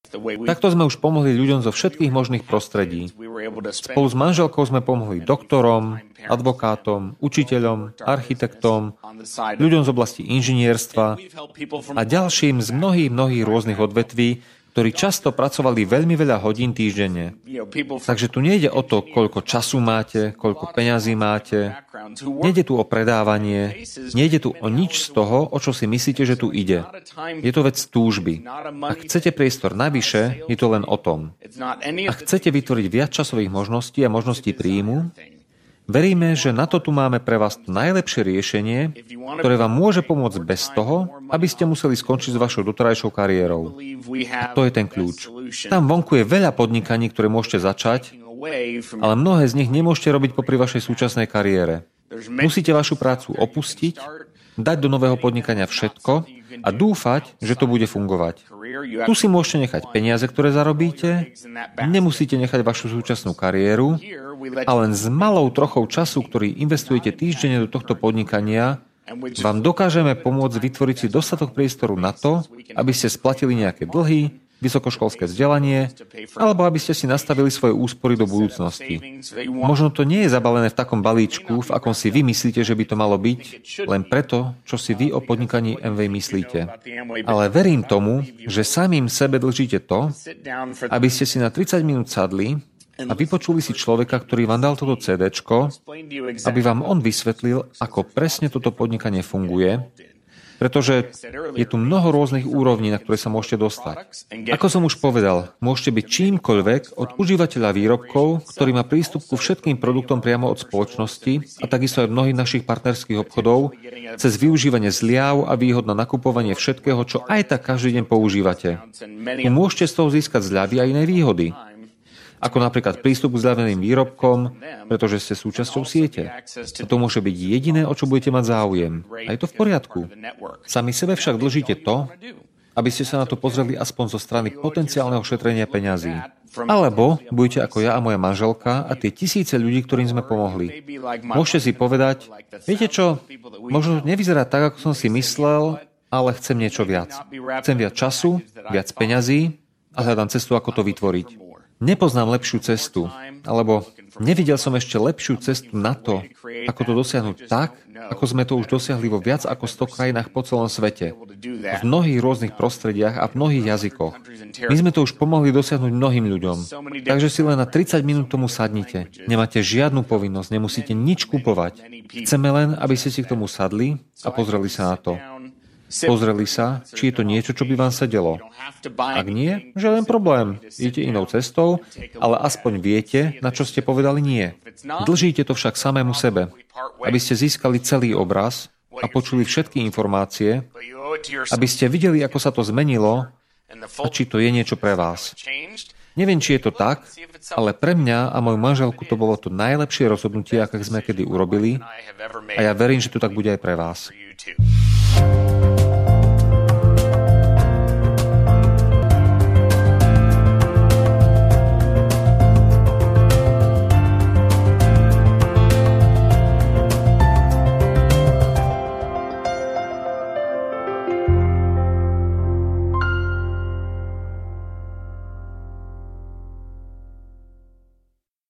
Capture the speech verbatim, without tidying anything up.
Takto sme už pomohli ľuďom zo všetkých možných prostredí. Spolu s manželkou sme pomohli doktorom, advokátom, učiteľom, architektom, ľuďom z oblasti inžinierstva a ďalším z mnohých, mnohých rôznych odvetví, ktorí často pracovali veľmi veľa hodín týždenne. Takže tu nejde o to, koľko času máte, koľko peňazí máte. Nejde tu o predávanie, nejde tu o nič z toho, o čo si myslíte, že tu ide. Je to vec túžby. Ak chcete priestor navyše, je to len o tom. Ak chcete vytvoriť viac časových možností a možností príjmu, veríme, že na to tu máme pre vás to najlepšie riešenie, ktoré vám môže pomôcť bez toho, aby ste museli skončiť s vašou doterajšou kariérou. A to je ten kľúč. Tam vonku je veľa podnikaní, ktoré môžete začať, ale mnohé z nich nemôžete robiť popri vašej súčasnej kariére. Musíte vašu prácu opustiť, dať do nového podnikania všetko a dúfať, že to bude fungovať. Tu si môžete nechať peniaze, ktoré zarobíte, nemusíte nechať vašu súčasnú kariéru, a len s malou trochou času, ktorý investujete týždenne do tohto podnikania, vám dokážeme pomôcť vytvoriť si dostatok priestoru na to, aby ste splatili nejaké dlhy, vysokoškolské vzdelanie, alebo aby ste si nastavili svoje úspory do budúcnosti. Možno to nie je zabalené v takom balíčku, v akom si vy myslíte, že by to malo byť, len preto, čo si vy o podnikaní em vé myslíte. Ale verím tomu, že samým sebe dlžíte to, aby ste si na tridsať minút sadli a vypočuli si človeka, ktorý vám dal toto cédéčko, aby vám on vysvetlil, ako presne toto podnikanie funguje, pretože je tu mnoho rôznych úrovní, na ktoré sa môžete dostať. Ako som už povedal, môžete byť čímkoľvek od užívateľa výrobkov, ktorý má prístup ku všetkým produktom priamo od spoločnosti a takisto aj mnohých našich partnerských obchodov, cez využívanie zliav a výhod na nakupovanie všetkého, čo aj tak každý deň používate. Môžete z toho získať zľavy a iné výhody, ako napríklad prístup k zľaveným výrobkom, pretože ste súčasťou siete. A to môže byť jediné, o čo budete mať záujem. A je to v poriadku. Sami sebe však dlžíte to, aby ste sa na to pozreli aspoň zo strany potenciálneho šetrenia peňazí. Alebo budete ako ja a moja manželka a tie tisíce ľudí, ktorým sme pomohli. Môžete si povedať, viete čo, možno nevyzerá tak, ako som si myslel, ale chcem niečo viac. Chcem viac času, viac peňazí a hľadám cestu, ako to vytvoriť. Nepoznám lepšiu cestu, alebo nevidel som ešte lepšiu cestu na to, ako to dosiahnuť tak, ako sme to už dosiahli vo viac ako sto krajinách po celom svete, v mnohých rôznych prostrediach a v mnohých jazykoch. My sme to už pomohli dosiahnuť mnohým ľuďom, takže si len na tridsať minút tomu sadnite. Nemáte žiadnu povinnosť, nemusíte nič kupovať. Chceme len, aby ste si k tomu sadli a pozreli sa na to. Pozreli sa, či je to niečo, čo by vám sedelo. Ak nie, žiaden problém. Idete inou cestou, ale aspoň viete, na čo ste povedali nie. Dlžíte to však samému sebe, aby ste získali celý obraz a počuli všetky informácie, aby ste videli, ako sa to zmenilo a či to je niečo pre vás. Neviem, či je to tak, ale pre mňa a moju manželku to bolo to najlepšie rozhodnutie, aké sme kedy urobili, a ja verím, že to tak bude aj pre vás.